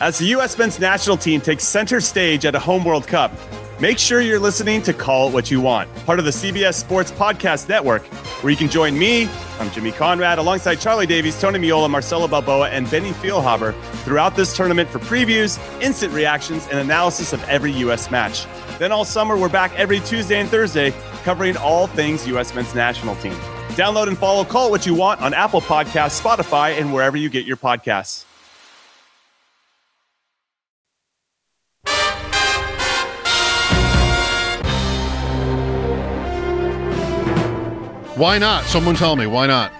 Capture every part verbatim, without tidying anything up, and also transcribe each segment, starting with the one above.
As the U S men's national team takes center stage at a home World Cup, make sure you're listening to Call It What You Want, part of the C B S Sports Podcast Network, where you can join me, I'm Jimmy Conrad, alongside Charlie Davies, Tony Miola, Marcelo Balboa, and Benny Feilhaber throughout this tournament for previews, instant reactions, and analysis of every U S match. Then all summer, we're back every Tuesday and Thursday covering all things U S men's national team. Download and follow Call It What You Want on Apple Podcasts, Spotify, and wherever you get your podcasts. Why not? Someone tell me, why not?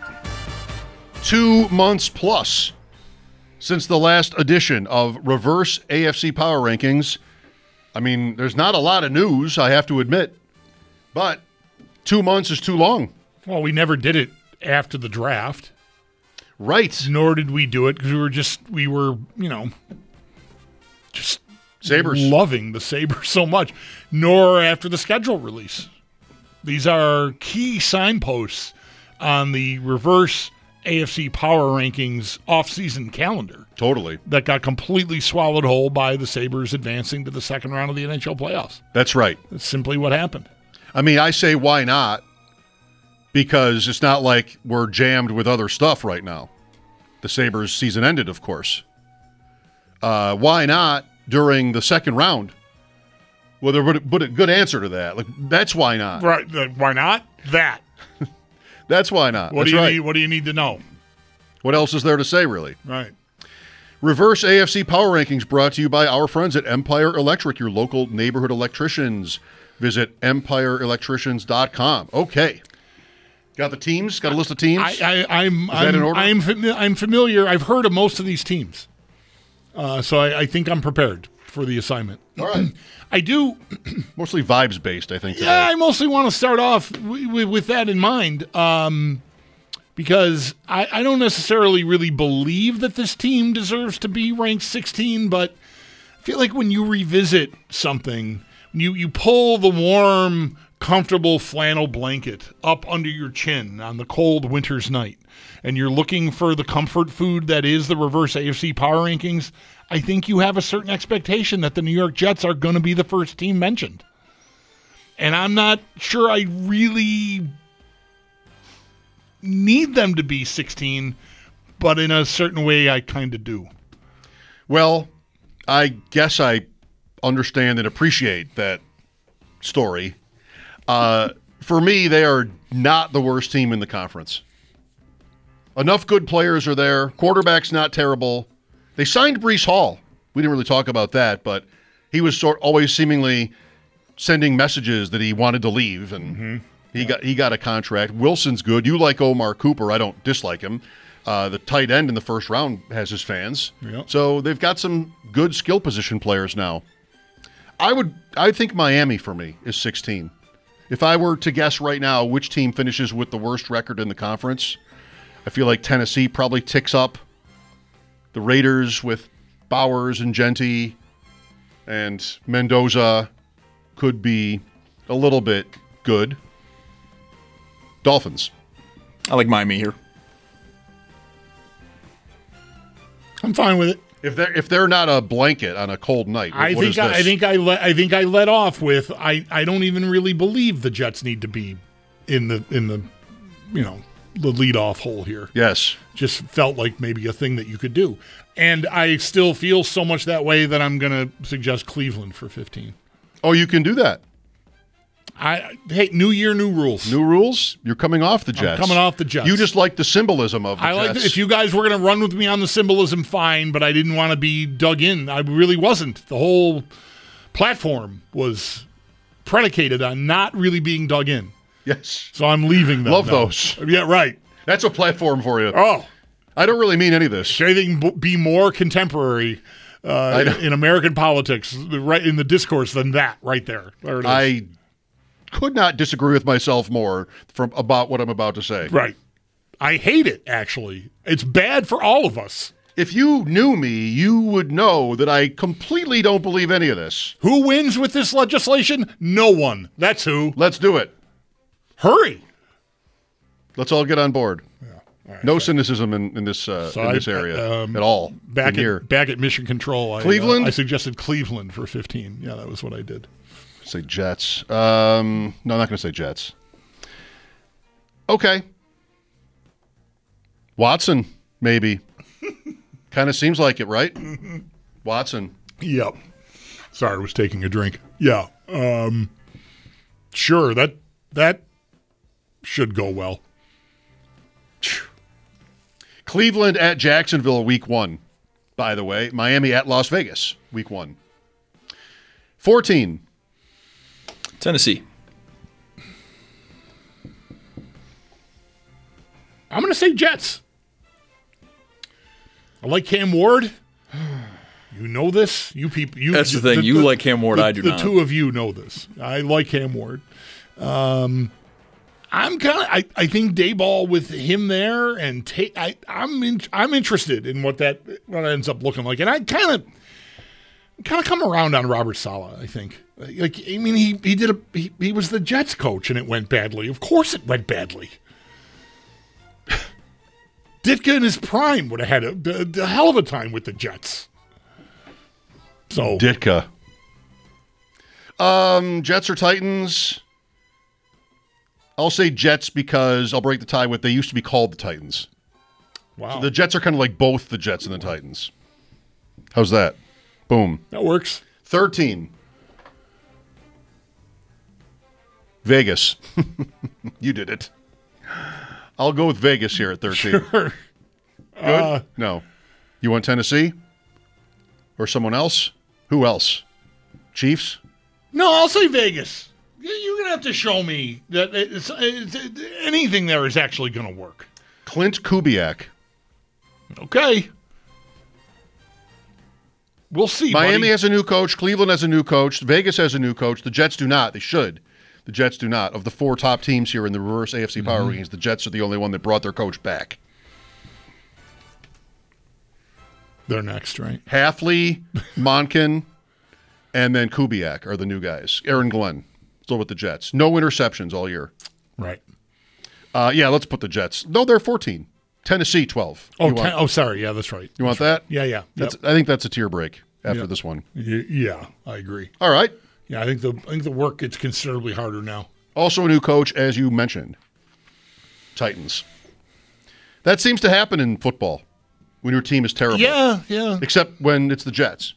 Two months plus since the last edition of Reverse A F C Power Rankings. I mean, there's not a lot of news, I have to admit, but two months is too long. Well, we never did it after the draft. Right. Nor did we do it because we were just, we were, you know, just Sabres. Loving the Sabres so much. Nor after the schedule release. These are key signposts on the Reverse A F C Power Rankings off-season calendar. Totally. That got completely swallowed whole by the Sabres advancing to the second round of the N H L playoffs. That's right. That's simply what happened. I mean, I say why not because it's not like we're jammed with other stuff right now. The Sabres season ended, of course. Uh, why not during the second round? Well, there would put a good answer to that. Like that's why not. Right? Uh, why not? That. That's why not. What that's do you right. need? What do you need to know? What else is there to say, really? Right. Reverse A F C Power Rankings brought to you by our friends at Empire Electric, your local neighborhood electricians. Visit empire electricians dot com. Okay. Got the teams? Got a list of teams? I, I, I'm. Is I'm, that in order? I'm, fami- I'm familiar. I've heard of most of these teams, uh, so I, I think I'm prepared for the assignment. All right. I do. Mostly vibes based, I think. Today. Yeah, I mostly want to start off w- w- with that in mind, um, because I, I don't necessarily really believe that this team deserves to be ranked sixteen, but I feel like when you revisit something, you you pull the warm, comfortable flannel blanket up under your chin on the cold winter's night, and you're looking for the comfort food that is the Reverse A F C Power Rankings, I think you have a certain expectation that the New York Jets are going to be the first team mentioned. And I'm not sure I really need them to be sixteen, but in a certain way I kind of do. Well, I guess I understand and appreciate that story. Uh, for me, they are not the worst team in the conference. Enough good players are there. Quarterback's not terrible. They signed Breece Hall. We didn't really talk about that, but he was sort always seemingly sending messages that he wanted to leave, and mm-hmm. he yeah. got he got a contract. Wilson's good. You like Omar Cooper. I don't dislike him. Uh, the tight end in the first round has his fans. Yep. So they've got some good skill position players now. I would I think Miami for me is sixteen. If I were to guess right now which team finishes with the worst record in the conference, I feel like Tennessee probably ticks up. The Raiders with Bowers and Genty and Mendoza could be a little bit good. Dolphins. I like Miami here. I'm fine with it. If they're if they're not a blanket on a cold night, what, I what think is I, this? I think I let I think I let off with I, I don't even really believe the Jets need to be in the in the you know the leadoff hole here. Yes. Just felt like maybe a thing that you could do. And I still feel so much that way that I'm going to suggest Cleveland for fifteen. Oh, you can do that. I hey, new year, new rules. New rules? You're coming off the Jets. I'm coming off the Jets. You just like the symbolism of the I Jets. like if you guys were going to run with me on the symbolism, fine, but I didn't want to be dug in. I really wasn't. The whole platform was predicated on not really being dug in. Yes. So I'm leaving them. Love now. those. Yeah, right. That's a platform for you. Oh. I don't really mean any of this. Should anything be more contemporary uh, in American politics, right in the discourse, than that right there? There it is. I could not disagree with myself more from about what I'm about to say. Right. I hate it, actually. It's bad for all of us. If you knew me, you would know that I completely don't believe any of this. Who wins with this legislation? No one. That's who. Let's do it. Hurry. Let's all get on board. Yeah. right, no sorry. cynicism in, in this uh, So in I- this area um, at all. Back in here. at back at Mission Control, I, uh, Cleveland? I suggested Cleveland for fifteen. Yeah, that was what I did. Say Jets. Um, no, I'm not going to say Jets. Okay. Watson, maybe. Kind of seems like it, right? Watson. Yep. Sorry, I was taking a drink. Yeah. Um, sure, that that should go well. Cleveland at Jacksonville, week one. By the way, Miami at Las Vegas, week one. fourteen. Tennessee. I'm going to say Jets. I like Cam Ward. You know this. You people. You, That's the thing. You like Cam Ward, the, I do the not. The two of you know this. I like Cam Ward. Um, I'm kind of. I, I think Dayball with him there and take. I I'm in, I'm interested in what that what ends up looking like, and I kind of kind of come around on Robert Saleh. I think. Like I mean, he he did a he, he was the Jets coach, and it went badly. Of course, it went badly. Ditka in his prime would have had a, a, a hell of a time with the Jets. So Ditka. Um, Jets or Titans? I'll say Jets because I'll break the tie with they used to be called the Titans. wow, So the Jets are kind of like both the Jets and the Titans. How's that? Boom. that works. thirteen. Vegas. You did it. I'll go with Vegas here at thirteen. Sure. Good? No. You want Tennessee? Or someone else? Who else? Chiefs? No, I'll say Vegas. You- You're gonna have to show me that it's, it's, anything there is actually gonna work. Clint Kubiak. Okay. We'll see. Miami buddy. has a new coach. Cleveland has a new coach. Vegas has a new coach. The Jets do not. They should. The Jets do not. Of the four top teams here in the reverse A F C power rankings, the Jets are the only one that brought their coach back. They're next, right? Halfley, Monken, and then Kubiak are the new guys. Aaron Glenn still with the Jets. No interceptions all year. Right. Uh, yeah, let's put the Jets. No, they're fourteen. Tennessee, twelve. Oh, you ten, want, oh, sorry. Yeah, that's right. you want that? Yeah, yeah. That's, Yep. I think that's a tier break after Yep. this one. Y- yeah, I agree. All right. Yeah, I think the I think the work gets considerably harder now. Also a new coach, as you mentioned. Titans. That seems to happen in football when your team is terrible. Yeah, yeah. Except when it's the Jets.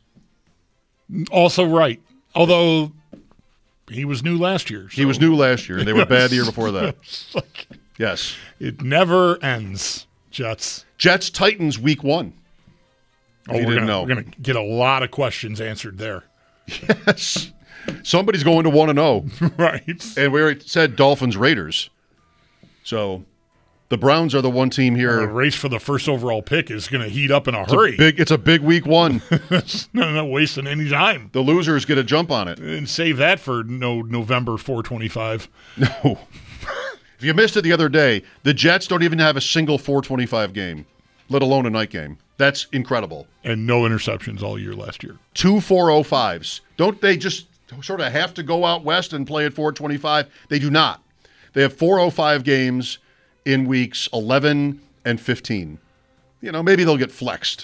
Also right. Although he was new last year. He was new last year, and they were bad the year before that. Yes. It never ends, Jets. Jets, Titans, week one. If Oh, you we're didn't gonna, know. we're gonna get a lot of questions answered there. Yes. Somebody's going to want to know. Right. And we already said Dolphins, Raiders. So the Browns are the one team The here. race for the first overall pick is going to heat up in a It's a hurry. big, it's a big week one. no, not wasting any time. The losers get a jump on it. And save that for no November four twenty-five. No. If you missed it the other day, the Jets don't even have a single four twenty-five game, let alone a night game. That's incredible. And no interceptions all year last year. Two four oh fives. Don't they just sort of have to go out west and play at four twenty-five? They do not. They have four oh five games in weeks eleven and fifteen. You know, maybe they'll get flexed.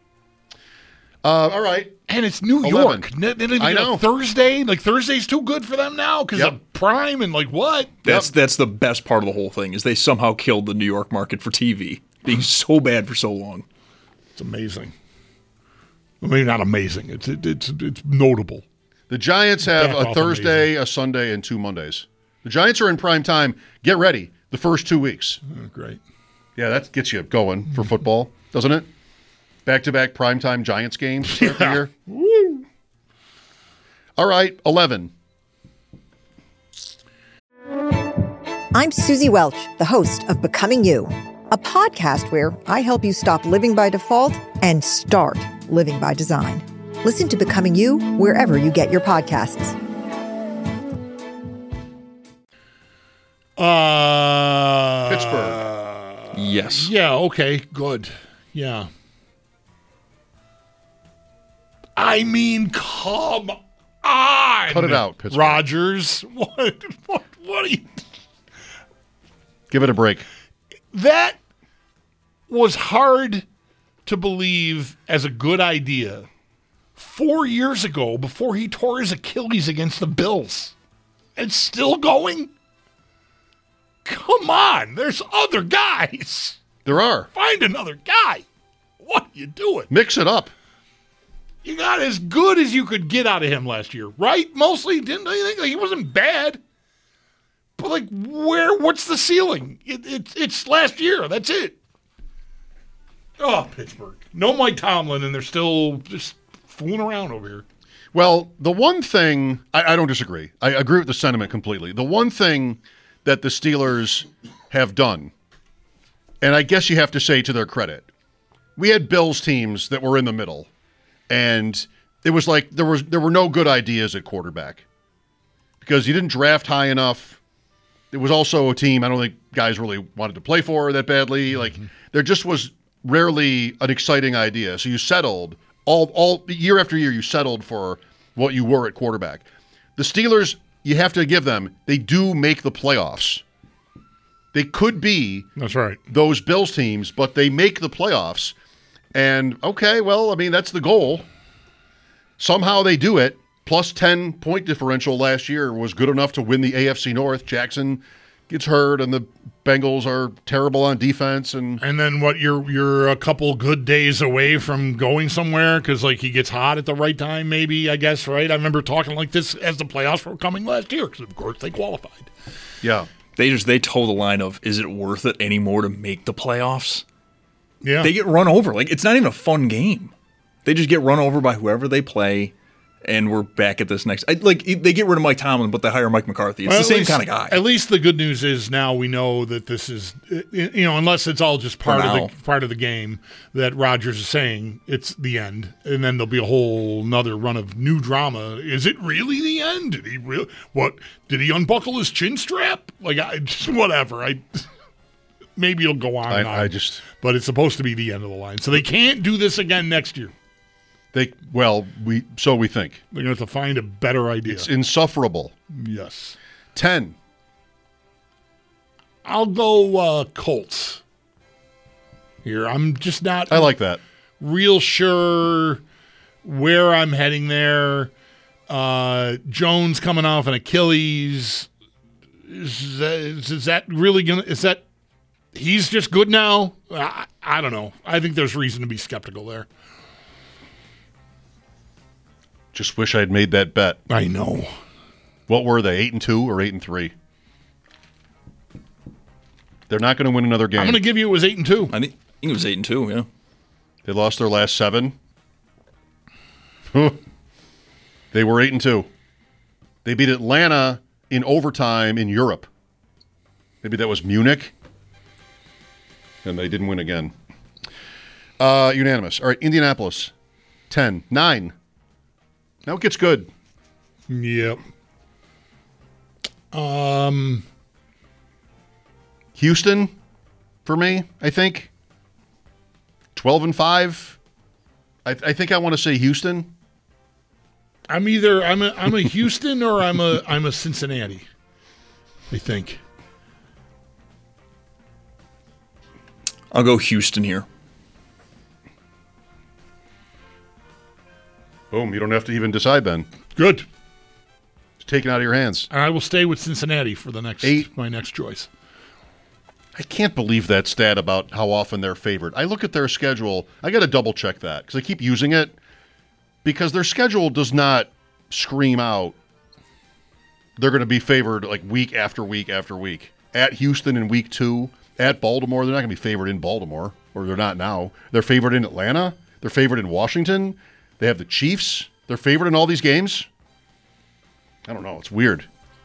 Uh, all right. And it's New eleven. York. They didn't I get know. a Thursday. Like, Thursday's too good for them now because Yep. of Prime and, like, what? That's that's the best part of the whole thing is they somehow killed the New York market for T V, being so bad for so long. It's amazing. I mean, not amazing. It's it, it's it's notable. The Giants have Back a off Thursday, a Sunday, and two Mondays. The Giants are in prime time. Get ready. The first two weeks. Oh, great. Yeah, that gets you going for football, doesn't it? Back-to-back primetime Giants games to start the year. Woo. All right, eleven. I'm Susie Welch, the host of Becoming You, a podcast where I help you stop living by default and start living by design. Listen to Becoming You wherever you get your podcasts. Uh, Pittsburgh. Yes. Yeah, okay, good. Yeah. I mean, come on. Cut it out, Pittsburgh. Rodgers. What, what, what are you... Give it a break. That was hard to believe as a good idea four years ago before he tore his Achilles against the Bills. It's still going? Come on, there's other guys. There are. Find another guy. What are you doing? Mix it up. You got as good as you could get out of him last year, right? Mostly, didn't you think? Like, he wasn't bad. But, like, where? What's the ceiling? It, it, it's last year. That's it. Oh, Pittsburgh. No Mike Tomlin, and they're still just fooling around over here. Well, the one thing, I, I don't disagree. I agree with the sentiment completely. The one thing that the Steelers have done, and I guess you have to say to their credit, we had Bills teams that were in the middle, and it was like there was there were no good ideas at quarterback because you didn't draft high enough. It was also a team I don't think guys really wanted to play for that badly. Like mm-hmm. there just was rarely an exciting idea. So you settled all all year after year. You settled for what you were at quarterback. The Steelers, you have to give them, they do make the playoffs. They could be That's right. those Bills teams, but they make the playoffs. And, okay, well, I mean, that's the goal. Somehow they do it. Plus ten point differential last year was good enough to win the A F C North. Jackson gets hurt, and the Bengals are terrible on defense. And and then what? You're you're a couple good days away from going somewhere because like he gets hot at the right time. Maybe I guess right. I remember talking like this as the playoffs were coming last year because of course they qualified. Yeah, they just they toe the line of is it worth it anymore to make the playoffs? Yeah, they get run over. Like it's not even a fun game. They just get run over by whoever they play. And we're back at this next. I, like they get rid of Mike Tomlin, but they hire Mike McCarthy. It's well, the same least, kind of guy. At least the good news is now we know that this is, you know, unless it's all just part of the part of the game that Rodgers is saying it's the end, and then there'll be a whole another run of new drama. Is it really the end? Did he real what? Did he unbuckle his chin strap? Like I just whatever. I maybe it'll go on. I, and on, I just, but it's supposed to be the end of the line, so they can't do this again next year. They well, we so we think. They're going to have to find a better idea. It's insufferable. Yes. Ten. I'll go uh, Colts. Here, I'm just not. I like that. Real sure where I'm heading there. Uh, Jones coming off an Achilles. Is that, is that really gonna? Is that he's just good now? I, I don't know. I think there's reason to be skeptical there. Just wish I'd made that bet. I know. What were they? Eight and two or eight and three? They're not going to win another game. I'm going to give you it was eight and two. I think, I think it was eight and two. Yeah. They lost their last seven. They were eight and two. They beat Atlanta in overtime in Europe. Maybe that was Munich, and they didn't win again. Uh, unanimous. All right, Indianapolis, ten, nine. Now it gets good. Yep. Um, Houston, for me, I think. Twelve and five. I, I think I want to say Houston. I'm either I'm a I'm a Houston or I'm a I'm a Cincinnati. I think. I'll go Houston here. Boom, you don't have to even decide then. Good. It's taken out of your hands. And I will stay with Cincinnati for the next Eight. my next choice. I can't believe that stat about how often they're favored. I look at their schedule. I got to double check that because I keep using it because their schedule does not scream out they're going to be favored like week after week after week. At Houston in week two, at Baltimore, they're not going to be favored in Baltimore, or they're not now. They're favored in Atlanta. They're favored in Washington. They have the Chiefs. They're favored in all these games. I don't know. It's weird.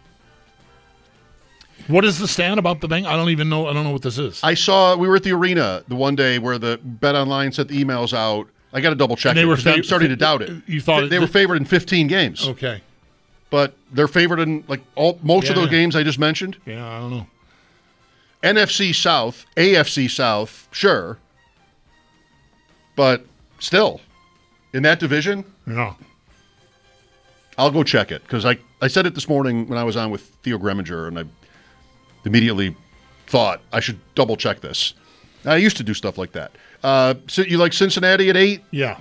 What is the stand about the thing? I don't even know. I don't know what this is. I saw we were at the arena the one day where the Bet Online sent the emails out. I got to double check. And they it were fav- I'm starting to fa- doubt it. You thought they, it, they were favored in fifteen games. Okay, but they're favored in like all most yeah. of those games I just mentioned. Yeah, I don't know. N F C South, A F C South, sure, but still in that division. Yeah. I'll go check it because I, I said it this morning when I was on with Theo Greminger, and I immediately thought I should double check this. I used to do stuff like that. Uh, so you like Cincinnati at eight? Yeah.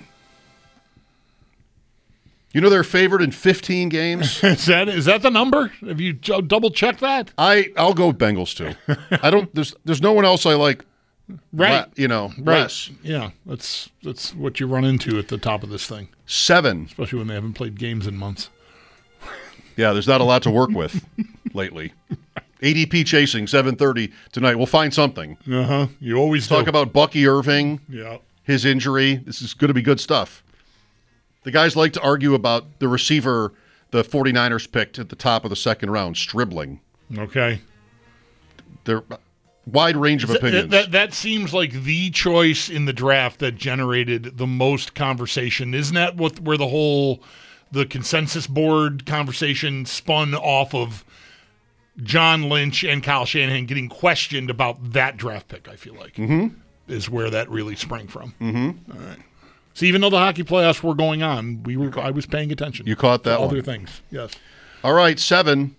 You know they're favored in fifteen games. Is that is that the number? Have you j- double checked that? I I'll go with Bengals too. I don't. There's there's no one else I like. Right. le- you know, Right. less. Yeah. That's that's what you run into at the top of this thing, Seven. especially when they haven't played games in months. Yeah, there's not a lot to work with lately. A D P chasing seven thirty tonight. We'll find something. Uh huh. You always Talk do. about Bucky Irving, Yeah. his injury. This is going to be good stuff. The guys like to argue about the receiver the 49ers picked at the top of the second round, Stribling. Okay. They're wide range of Th- opinions. That, that seems like the choice in the draft that generated the most conversation. Isn't that what where the whole the consensus board conversation spun off of John Lynch and Kyle Shanahan getting questioned about that draft pick, I feel like, mm-hmm. is where that really sprang from. Mm-hmm. All right. So even though the hockey playoffs were going on, we were I was paying attention. You caught that to one. other things, yes. All right, seven.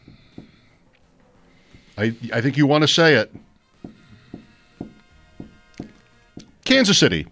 I I think you want to say it. Kansas City.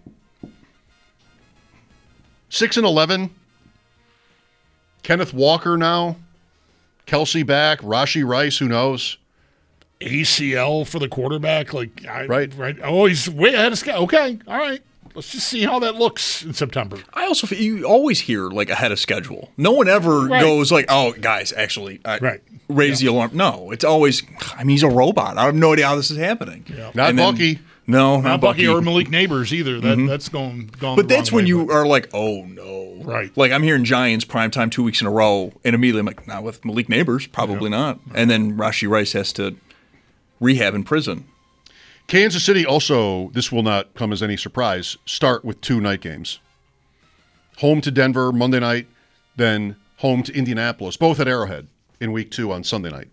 Six and eleven. Kenneth Walker now. Kelsey back. Rashi Rice, who knows? A C L for the quarterback, like I, Right. right. Oh, he's way ahead of schedule. Okay, all right. Let's just see how that looks in September. I also feel you always hear like ahead of schedule. No one ever Right. goes like, "Oh, guys, actually, I Right. raise the alarm." No, it's always. I mean, he's a robot. I have no idea how this is happening. Yeah. Not And then- Bucky. No, not, Not Bucky Bucky or Malik Neighbors either. That that's going gone. But the that's wrong when way, you but- are like, "Oh no!" Right. Like I'm hearing Giants primetime two weeks in a row, and immediately I'm like, "Not with Malik Neighbors, probably not." And then Rashi Rice has to rehab in prison. Kansas City also, this will not come as any surprise, start with two night games. Home to Denver Monday night, then home to Indianapolis, both at Arrowhead in week two on Sunday night.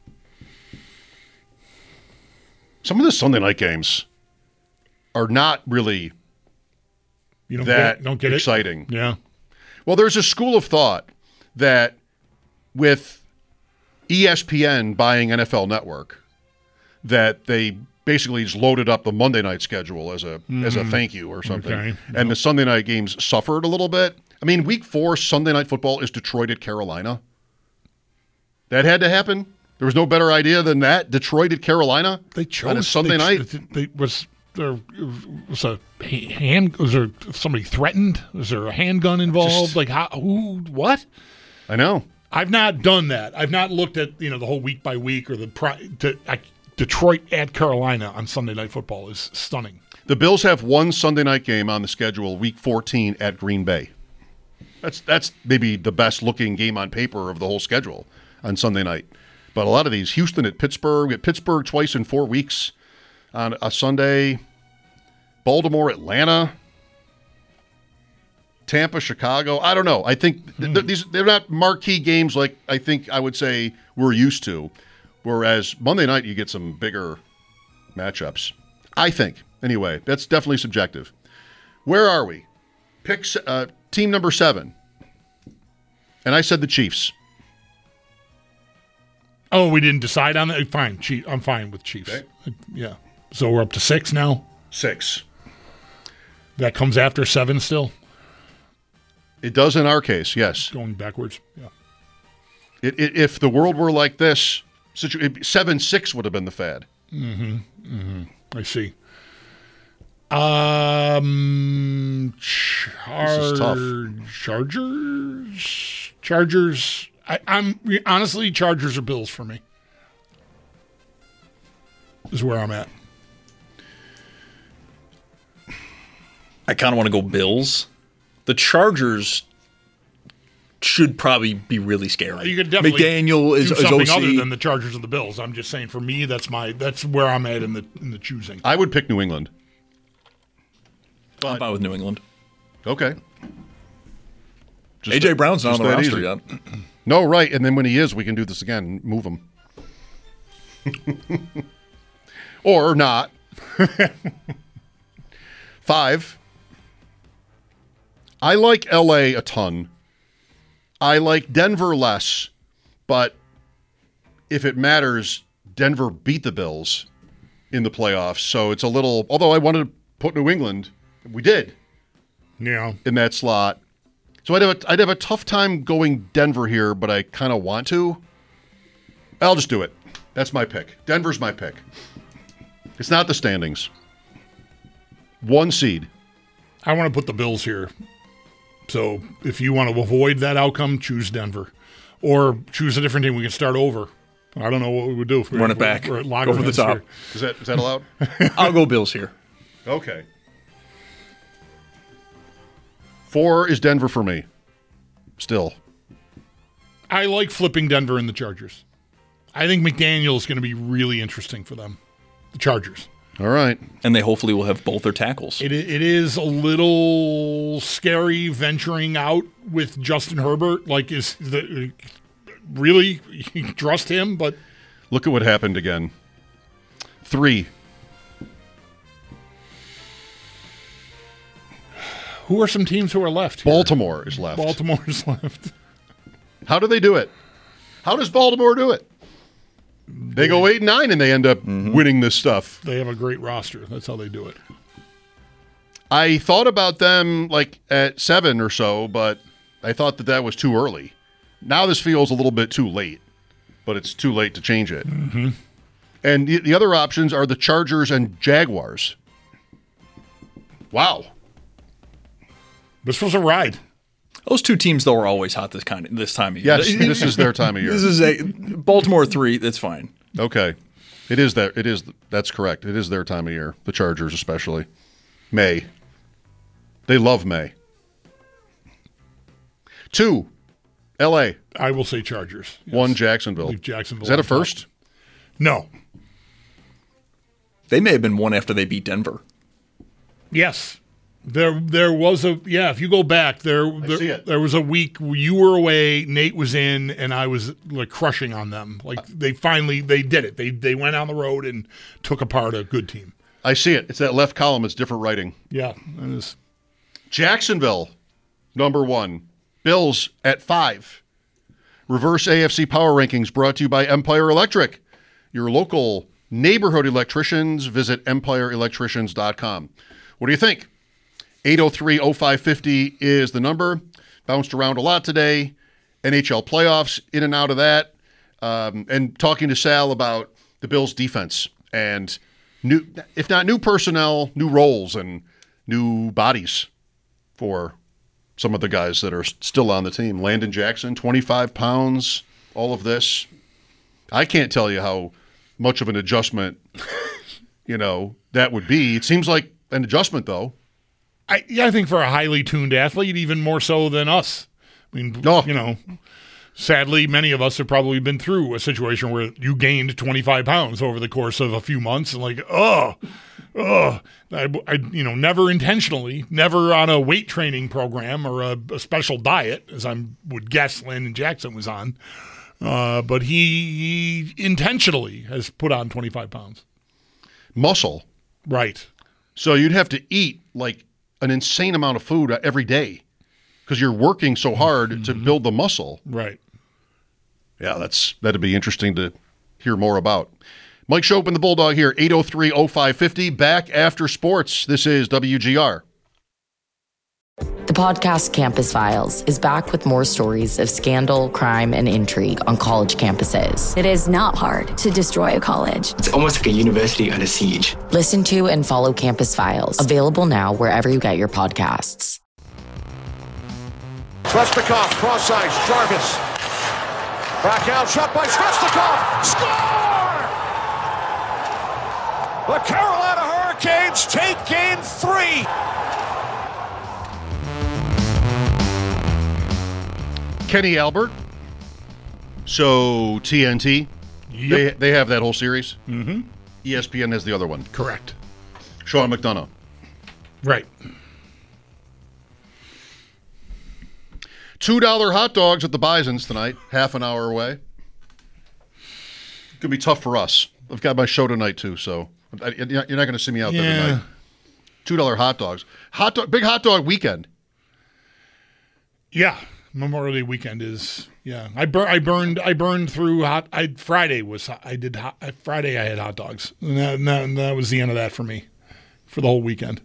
Some of the Sunday night games are not really you don't that get, don't get exciting. It. Yeah. Well, there's a school of thought that with E S P N buying N F L Network, that they basically just loaded up the Monday night schedule as a as a thank you or something. Okay. And the Sunday night games suffered a little bit. I mean, week four Sunday night football is Detroit at Carolina. That had to happen. There was no better idea than that. Detroit at Carolina They chose on a Sunday they, night. They, was there was a hand? Was there somebody threatened? Was there a handgun involved? Just- like how? Who? What? I know. I've not done that. I've not looked at you know the whole week by week or the pri- to, I, Detroit at Carolina on Sunday Night Football is stunning. The Bills have one Sunday night game on the schedule, week fourteen at Green Bay. That's that's maybe the best looking game on paper of the whole schedule on Sunday night. But a lot of these, Houston at Pittsburgh, we get Pittsburgh twice in four weeks on a Sunday, Baltimore, Atlanta, Tampa, Chicago. I don't know. I think th- th- these they're not marquee games like I think I would say we're used to. Whereas Monday night you get some bigger matchups. I think. Anyway, that's definitely subjective. Where are we? Pick se- uh, team number seven. And I said the Chiefs. Oh, we didn't decide on that. Fine, Chief. I'm fine with Chiefs. Okay. Yeah. So we're up to six now. Six. That comes after seven still. It does in our case, yes. Going backwards. Yeah. It, it, if the world were like this, situ- seven six would have been the fad. I see. Um, char- This is tough. Chargers. Chargers. I, I'm honestly Chargers or Bills for me. Is where I'm at. I kind of want to go Bills. The Chargers should probably be really scary. You could definitely McDaniel is, do is something O C. other than the Chargers and the Bills. I'm just saying, for me, that's my that's where I'm at in the in the choosing. I would pick New England. I'm fine with New England. Okay. Just A J that- Brown's not on just the that roster easy. yet. No, right. And then when he is, we can do this again. Move him. Or not. Five. I like L A a ton. I like Denver less, but if it matters, Denver beat the Bills in the playoffs. So it's a little, although I wanted to put New England, we did Yeah. in that slot. So I'd have a, I'd have a tough time going Denver here, but I kind of want to. I'll just do it. That's my pick. Denver's my pick. It's not the standings. One seed. I want to put the Bills here. So if you want to avoid that outcome, choose Denver. Or choose a different team. We can start over. I don't know what we would do. Run it back. We're at Go for the loggerheads top. here. Is that is that allowed? I'll go Bills here. Okay. Four is Denver for me. Still. I like flipping Denver and the Chargers. I think McDaniel is going to be really interesting for them. The Chargers. All right. And they hopefully will have both their tackles. It it is a little scary venturing out with Justin Herbert. Like, is the really you trust him? But Look at what happened again. Three. who are some teams who are left here? Baltimore is left. Baltimore's left. How do they do it? How does Baltimore do it? They go eight and nine and they end up winning this stuff. They have a great roster. That's how they do it. I thought about them like at seven or so, but I thought that that was too early. Now this feels a little bit too late, but it's too late to change it. Mm-hmm. And the, the other options are the Chargers and Jaguars. Wow. This was a ride. Those two teams, though, are always hot this kind of this time of year. Yes, this is their time of year. This is a Baltimore three. That's fine. Okay, it is that. It is. That's correct. It is their time of year. The Chargers, especially May. They love May. Two, L A. I will say Chargers. Yes. One, Jacksonville. Leave Jacksonville Is that a on top. first? No. They may have been one after they beat Denver. Yes. There there was a yeah, if you go back, there there, see it. there was a week where you were away, Nate was in, and I was like crushing on them. Like they finally they did it. They they went on the road and took apart a good team. I see it. It's that left column. It's different writing. Yeah. That is Jacksonville, number one. Bills at five. Reverse A F C Power Rankings brought to you by Empire Electric. Your local neighborhood electricians. Visit empire electricians dot com. What do you think? eight oh three oh five fifty is the number. Bounced around a lot today. N H L playoffs, in and out of that. Um, and talking to Sal about the Bills' defense and new, if not new personnel, new roles and new bodies for some of the guys that are still on the team. Landon Jackson, twenty-five pounds, all of this. I can't tell you how much of an adjustment, you know, that would be. It seems like an adjustment, though. I yeah, I think for a highly tuned athlete, even more so than us. I mean, Oh. you know, sadly, many of us have probably been through a situation where you gained twenty-five pounds over the course of a few months, and like, oh, oh, I, I you know, never intentionally, never on a weight training program or a, a special diet, as I would guess Landon Jackson was on, uh, but he, he intentionally has put on twenty-five pounds. Muscle. Right. So you'd have to eat like an insane amount of food every day because you're working so hard mm-hmm. to build the muscle. Right. Yeah, that's that'd be interesting to hear more about. Mike Schopp and the Bulldog here, eight oh three oh five fifty, back after sports. This is W G R. The podcast Campus Files is back with more stories of scandal, crime, and intrigue on college campuses. It is not hard to destroy a college. It's almost like a university under siege. Listen to and follow Campus Files, available now wherever you get your podcasts. Svechnikov, cross ice, Jarvis. Back out, shot by Svechnikov. Score! The Carolina Hurricanes take game three. Kenny Albert. So T N T, Yep. they they have that whole series. Mm-hmm. E S P N has the other one. Correct. Sean McDonough. Right. two dollar hot dogs at the Bisons tonight, half an hour away. It's going to be tough for us. I've got my show tonight, too, so I, you're not going to see me out there Yeah. tonight. two dollar hot dogs. Hot dog, big hot dog weekend. Yeah. Memorial Day weekend is yeah. I bur- I burned I burned through hot. I Friday was hot, I did hot, Friday I had hot dogs, and that, and that, and that was the end of that for me, for the whole weekend.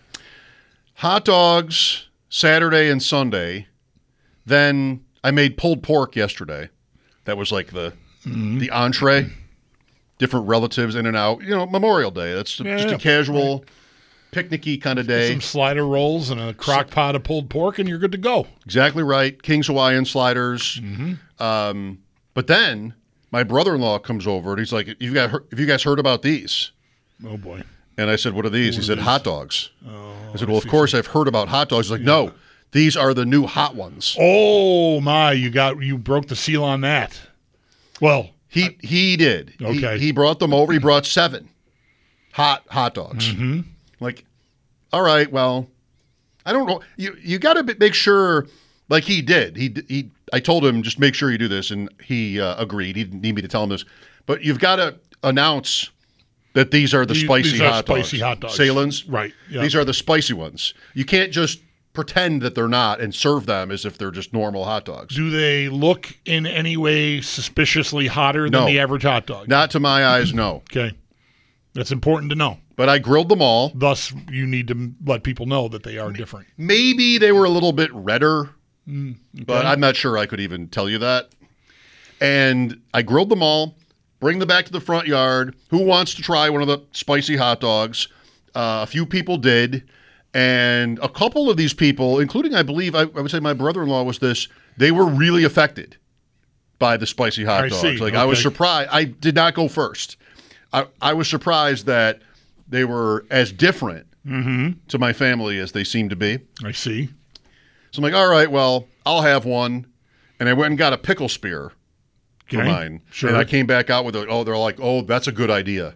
Hot dogs Saturday and Sunday. Then I made pulled pork yesterday. That was like the mm-hmm. the entree. Different relatives in and out. You know, Memorial Day. That's yeah, just yeah. a casual, right. picnicky kind of day. Some slider rolls and a crock pot of pulled pork, and you're good to go. Exactly right. King's Hawaiian sliders. Mm-hmm. Um, but then my brother-in-law comes over, and he's like, "You guys, have you guys heard about these?" Oh boy! And I said, "What are these?" What he said, these? "Hot dogs." Oh, I said, "Well, of course I've heard about hot dogs." He's like, "No, these are the new hot ones." Oh my! You got you broke the seal on that. Well. He I, he did. Okay. He, he brought them over. He brought seven hot hot dogs. Mm-hmm. Like, all right, well, I don't know. You you got to make sure, like he did. He he. I told him just make sure you do this, and he uh, agreed. He didn't need me to tell him this, but you've got to announce that these are the these, spicy these are hot spicy dogs. hot dogs. Salen's, right? Yep. These are the spicy ones. You can't just pretend that they're not and serve them as if they're just normal hot dogs. Do they look in any way suspiciously hotter than no. the average hot dog? Not to my eyes, no. Okay. That's important to know. But I grilled them all. Thus, you need to let people know that they are different. Maybe they were a little bit redder, mm, okay. but I'm not sure I could even tell you that. And I grilled them all, bring them back to the front yard. Who wants to try one of the spicy hot dogs? Uh, a few people did. And a couple of these people, including, I believe, I, I would say my brother-in-law was this, they were really affected by the spicy hot I dogs. see. Like, okay. I was surprised. I did not go first. I, I was surprised that they were as different mm-hmm. to my family as they seemed to be. I see. So I'm like, all right, well, I'll have one. And I went and got a pickle spear for okay. mine. Sure. And I came back out with it. Oh, they're like, oh, that's a good idea.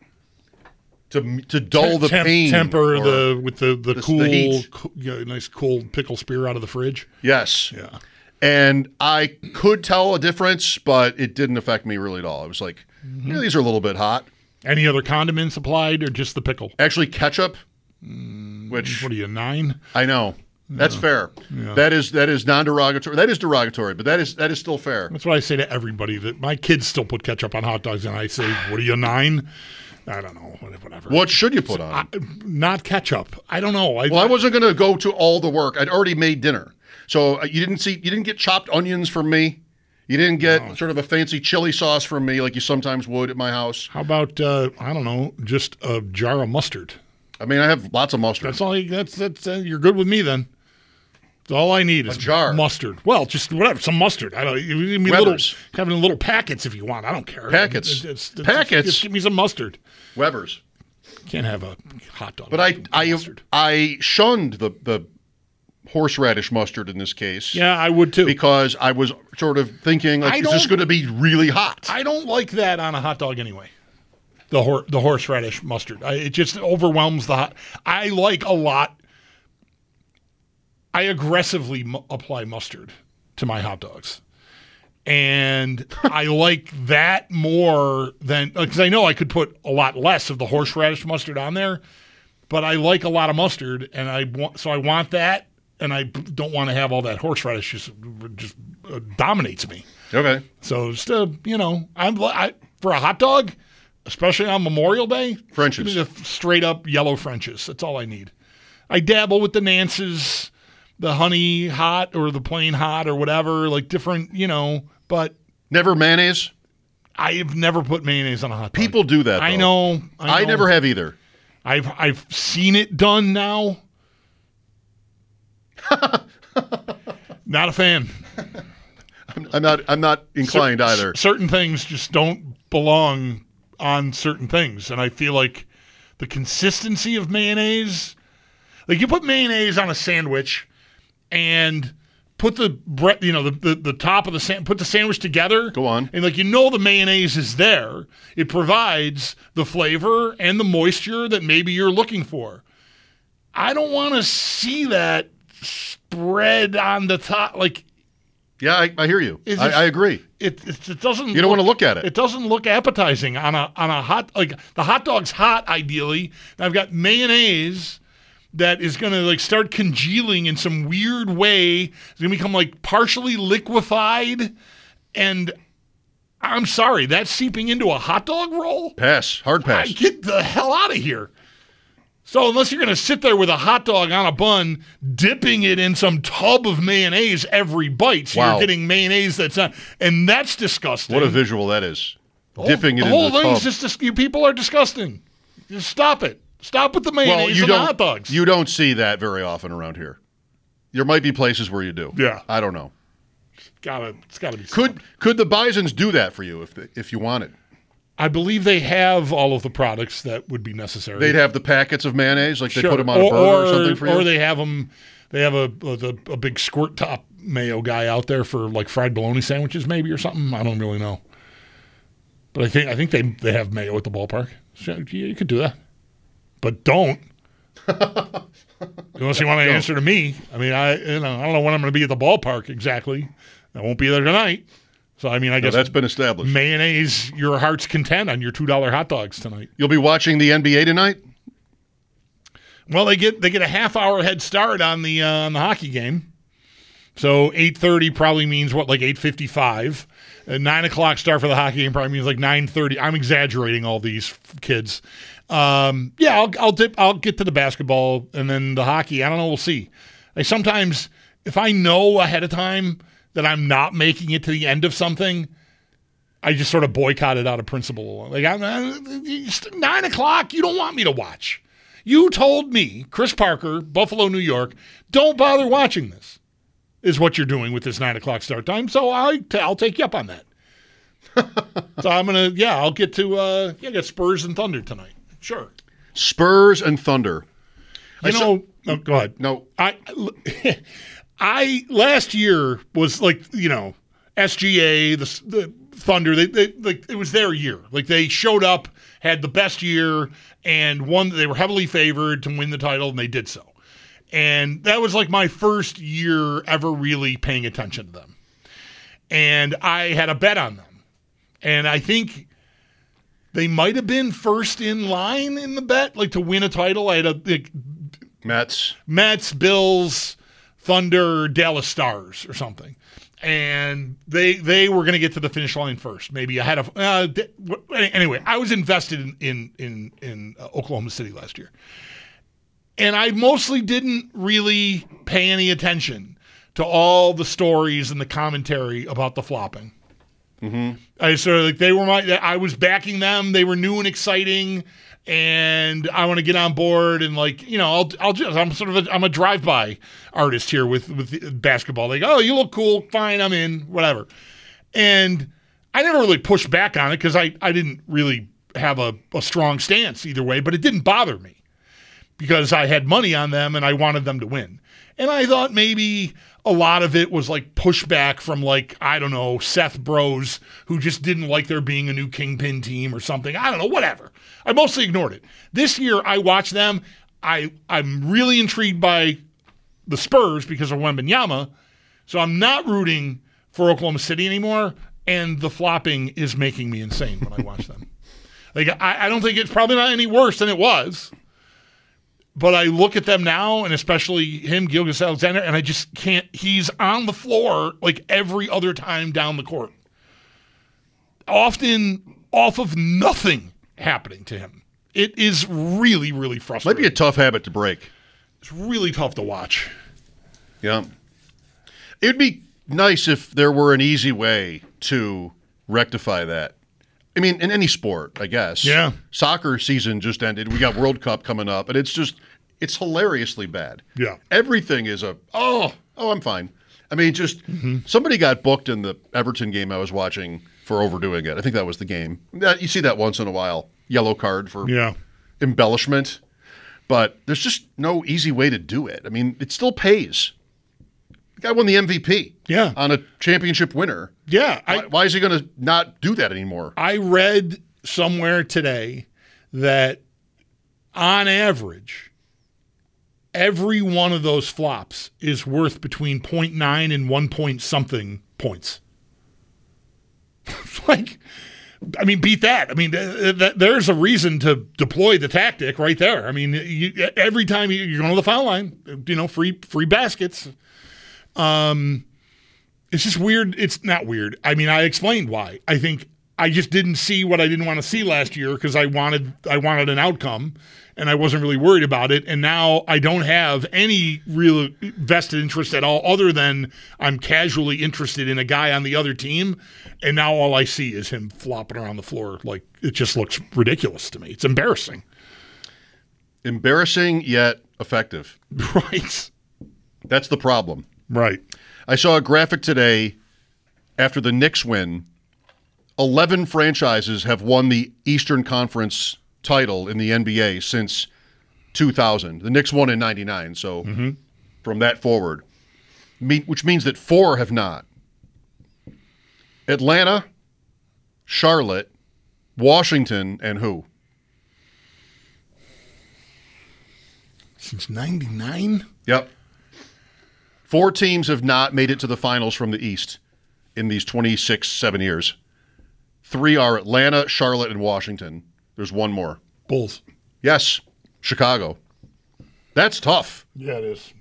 To to dull the Temp, pain. Temper the with the, the, the cool, the heat. cool yeah, nice cold pickle spear out of the fridge. Yes. Yeah. And I could tell a difference, but it didn't affect me really at all. I was like, mm-hmm. yeah, these are a little bit hot. Any other condiments applied or just the pickle? Actually, ketchup, mm, which... What are you, nine? I know. That's yeah. fair. Yeah. That is that is non-derogatory. That is derogatory, but that is that is still fair. That's what I say to everybody. That my kids still put ketchup on hot dogs, and I say, what are you, nine? I don't know, whatever. What should you put on? I, not ketchup. I don't know. I, well, I wasn't going to go to all the work. I'd already made dinner, so you didn't see. You didn't get chopped onions from me. You didn't get no. sort of a fancy chili sauce from me like you sometimes would at my house. How about uh, I don't know, just a jar of mustard? I mean, I have lots of mustard. That's all. You, that's that's. Uh, you're good with me then. That's all I need is a jar mustard. Well, just whatever, some mustard. I don't. You me little, have it in little packets if you want. I don't care. Packets. It's, it's, it's, packets. Just give me some mustard. Weber's. Can't have a hot dog. But I I mustard. I shunned the the horseradish mustard in this case. Yeah, I would too. Because I was sort of thinking, like, is this going to be really hot? I don't like that on a hot dog anyway. The hor- the horseradish mustard. I, it just overwhelms the hot. I like a lot. I aggressively mu- apply mustard to my hot dogs. And I like that more than, because I know I could put a lot less of the horseradish mustard on there, but I like a lot of mustard, and I want, so I want that, and I don't want to have all that horseradish just, just uh, dominates me. Okay. So just, uh, you know, I'm I, for a hot dog, especially on Memorial Day, French's. Give me the straight up yellow French's. That's all I need. I dabble with the Nance's, the honey hot or the plain hot or whatever, like different, you know, but never mayonnaise. I have never put mayonnaise on a hot dog. People do that. Though. I know. I, know. I never have either. I've I've seen it done now. Not a fan. I'm, I'm not. I'm not inclined Cer- either. Certain things just don't belong on certain things, and I feel like the consistency of mayonnaise, like you put mayonnaise on a sandwich, and put the bread, you know, the, the, the top of the sand, put the sandwich together. Go on. And like, you know, the mayonnaise is there. It provides the flavor and the moisture that maybe you're looking for. I don't want to see that spread on the top. Like, yeah, I, I hear you. I, just, I agree. It, it it doesn't. You don't look, want to look at it. It doesn't look appetizing on a on a hot, like the hot dog's hot ideally. And I've got mayonnaise that is going to like start congealing in some weird way. It's going to become like partially liquefied. And I'm sorry, that's seeping into a hot dog roll? Pass. Hard pass. I get the hell out of here. So unless you're going to sit there with a hot dog on a bun, dipping it in some tub of mayonnaise every bite, so Wow. you're getting mayonnaise that's not, and that's disgusting. What a visual that is. The Dipping whole, it the whole in the thing's tub. just dis- you people are disgusting. Just stop it. Stop with the mayonnaise Well, you and the don't. hot dogs. You don't see that very often around here. There might be places where you do. Yeah. I don't know. Gotta, it's got to be. Could stopped. could the Bisons do that for you if they, if you wanted? I believe they have all of the products that would be necessary. They'd have the packets of mayonnaise, like they Sure. put them on a or, burger or, or something for you. Or they have them. They have a, a a big squirt top mayo guy out there for like fried bologna sandwiches, maybe or something. I don't really know. But I think I think they they have mayo at the ballpark. So, yeah, you could do that, but don't. Unless you want to answer to me. I mean, I you know I don't know when I'm going to be at the ballpark exactly. I won't be there tonight. So I mean, I No, guess that's been established. mayonnaise your heart's content on your two dollar hot dogs tonight. You'll be watching the N B A tonight? Well, they get they get a half hour head start on the uh, on the hockey game. So eight thirty probably means what, like eight fifty five. A nine o'clock start for the hockey game probably means like nine thirty. I'm exaggerating all these f- kids. Um, yeah, I'll I'll dip. I'll get to the basketball and then the hockey. I don't know. We'll see. Like sometimes if I know ahead of time that I'm not making it to the end of something, I just sort of boycott it out of principle. Like I'm it's nine o'clock. You don't want me to watch. You told me, Chris Parker, Buffalo, New York, don't bother watching this, is what you're doing with this nine o'clock start time. So I t- I'll take you up on that. So I'm gonna, yeah, I'll get to, uh, yeah, I got Spurs and Thunder tonight. Sure. Spurs and Thunder. You I know, oh, go ahead. No. I, I last year was like, you know, S G A, the the Thunder. They, they like it was their year. Like they showed up, had the best year, and won. They were heavily favored to win the title, and they did so. And that was like my first year ever really paying attention to them. And I had a bet on them, and I think they might have been first in line in the bet, like to win a title. I had a like, Mets. Mets, Bills, Thunder, Dallas Stars, or something, and they they were going to get to the finish line first. Maybe I had a uh, anyway. I was invested in in in, in uh, Oklahoma City last year, and I mostly didn't really pay any attention to all the stories and the commentary about the flopping. Mm-hmm. I sort of like they were my. I was backing them. They were new and exciting. And I want to get on board and like, you know, I'll, I'll just, I'm sort of a, I'm a drive-by artist here with, with basketball. Like, oh, you look cool. Fine. I'm in, whatever. And I never really pushed back on it because I, I didn't really have a, a strong stance either way, but it didn't bother me because I had money on them and I wanted them to win. And I thought maybe a lot of it was like pushback from like, I don't know, Seth Bros, who just didn't like there being a new Kingpin team or something. I don't know, whatever. I mostly ignored it. This year I watched them. I, I'm really intrigued by the Spurs because of Wembanyama. So I'm not rooting for Oklahoma City anymore. And the flopping is making me insane when I watch them. Like I, I don't think it's probably not any worse than it was. But I look at them now, and especially him, Gilgeous-Alexander, and I just can't. He's on the floor like every other time down the court. Often off of nothing happening to him. It is really, really frustrating. Might be a tough habit to break. It's really tough to watch. Yeah. It'd be nice if there were an easy way to rectify that. I mean, in any sport, I guess. Yeah. Soccer season just ended. We got World Cup coming up, and it's just, it's hilariously bad. Yeah. Everything is a, oh, oh, I'm fine. I mean, just mm-hmm. somebody got booked in the Everton game I was watching for overdoing it. I think that was the game. That, you see that once in a while. Yellow card for yeah. embellishment. But there's just no easy way to do it. I mean, it still pays. The guy won the M V P yeah. on a championship winner. Yeah. I, why, why is he going to not do that anymore? I read somewhere today that on average, every one of those flops is worth between zero point nine and one point something points. like, I mean, beat that. I mean, th- th- there's a reason to deploy the tactic right there. I mean, you, every time you, you're going to the foul line, you know, free free baskets. Um, it's just weird. It's not weird. I mean, I explained why. I think I just didn't see what I didn't want to see last year because I wanted I wanted an outcome, and I wasn't really worried about it. And now I don't have any real vested interest at all, other than I'm casually interested in a guy on the other team. And now all I see is him flopping around the floor. Like, it just looks ridiculous to me. It's embarrassing. Embarrassing yet effective. Right. That's the problem. Right. I saw a graphic today after the Knicks win. eleven franchises have won the Eastern Conference title in the N B A since two thousand. The Knicks won in ninety-nine, so mm-hmm. from that forward, which means that four have not. Atlanta, Charlotte, Washington, and who? Since ninety-nine? Yep. Four teams have not made it to the finals from the East in these twenty-six, seven years. Three are Atlanta, Charlotte, and Washington. There's one more. Bulls. Yes, Chicago. That's tough. Yeah, it is.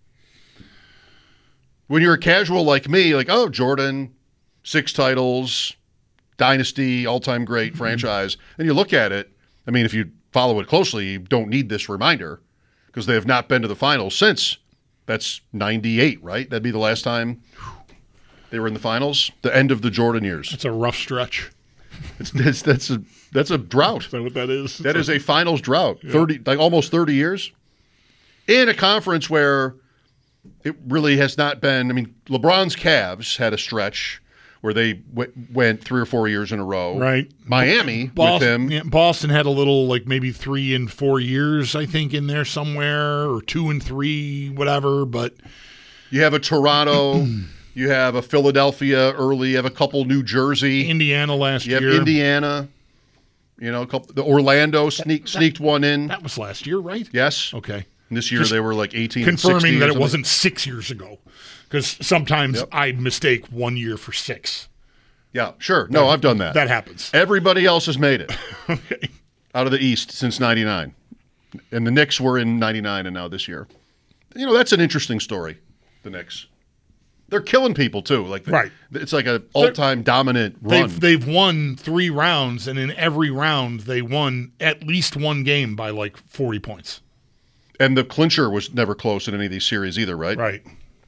When you're a casual like me, like, oh, Jordan, six titles, dynasty, all-time great franchise, and you look at it, I mean, if you follow it closely, you don't need this reminder because they have not been to the finals since. That's ninety-eight, right? That'd be the last time they were in the finals. The end of the Jordan years. It's a rough stretch. It's, it's that's a that's a drought. Is that what that is? That is a finals drought. Yeah. Thirty, like almost thirty years, in a conference where it really has not been. I mean, LeBron's Cavs had a stretch where they w- went three or four years in a row. Right. Miami Boston, with him. Yeah, Boston had a little, like maybe three and four years, I think, in there somewhere, or two and three, whatever. But you have a Toronto. You have a Philadelphia early. You have a couple New Jersey. Indiana last you year. You have Indiana. You know, a couple, the Orlando sneak, that, sneaked one in. That was last year, right? Yes. Okay. And this year Just they were like eighteen confirming and that it wasn't six years ago. Because sometimes yep. I mistake one year for six. Yeah, sure. No, that, I've done that. That happens. Everybody else has made it. Okay. Out of the East since ninety-nine. And the Knicks were in ninety-nine and now this year. You know, that's an interesting story, the Knicks. They're killing people, too. Like the, right. It's like an all-time dominant run. They've, they've won three rounds, and in every round they won at least one game by like forty points. And the clincher was never close in any of these series either, right? Right.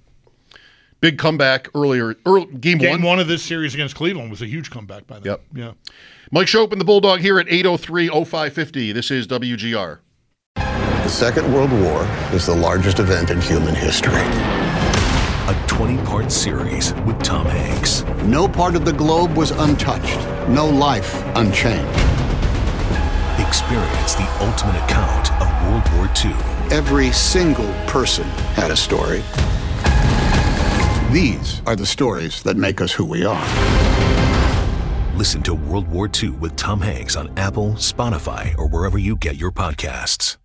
Big comeback earlier. Early, game, game one. one of this series against Cleveland was a huge comeback by them. Yep. Yeah. Mike Schopp and the Bulldog here at eight oh three oh five fifty. This is W G R. The Second World War is the largest event in human history. A twenty-part series with Tom Hanks. No part of the globe was untouched. No life unchanged. Experience the ultimate account of World War Two. Every single person had a story. These are the stories that make us who we are. Listen to World War Two with Tom Hanks on Apple, Spotify, or wherever you get your podcasts.